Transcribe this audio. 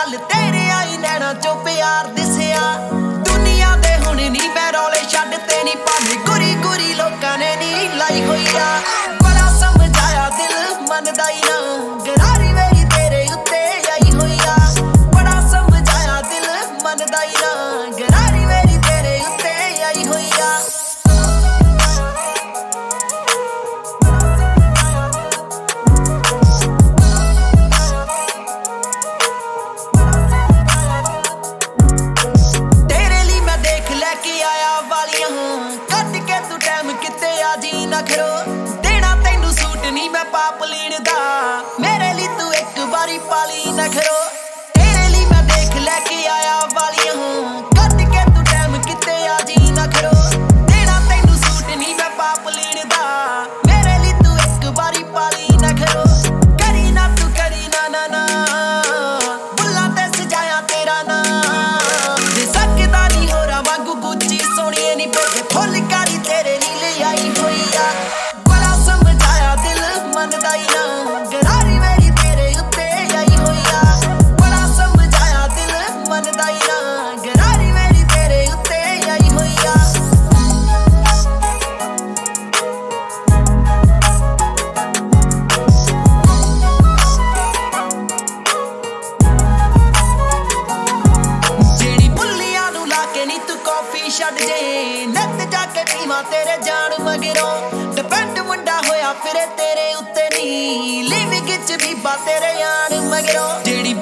गल तेरे आई नैना चो प्यार दिसिया दुनिया दे हुण नी मैं रौले छड्डते नी भावे गुरी गुरी लोकां ने नी लाई होई आ बड़ा समझाया दिल मनदा ही ना गरारी मेरी तेरे उत्ते आई होई आ बड़ा समझाया दिल मनदा ही ना गरारी मेरी तेरे उत्ते आई होई आ नखरो देना तैनू सूट नी मैं पाप लीन दा मेरे लिए तू एक बारी पाली नखरो तेरे लिए मैं देख लेके आया वालियां हूं कट के तू टाइम किते आ जी नखरो देना तैनू सूट नी मैं पाप लीन दा मेरे लिए तू एक बारी पाली नखरो करी ना ना ना बुल्ला ते सजाया तेरा ना जे सकदा नी हो रा वांगू गुच्ची सोनिए नी पे फुल कारी तेरे लिए ले आई होई बड़ा समझाया दिल मनदा ही ना गरारी मेरी तेरे उत्ते आई होई आ बड़ा समझाया दिल मनदा ही ना गरारी मेरी तेरे उत्ते आई होई आ जेड़ी बुल्लियां नू लाके नी तू कॉफी छड्ड जे नत जाके पीवां तेरे जान मगरों डिपेंड मुंडा होया फिरे तेरे उत्ते नी लिविंग च बीबा तेरे यार मगरों जेड़ी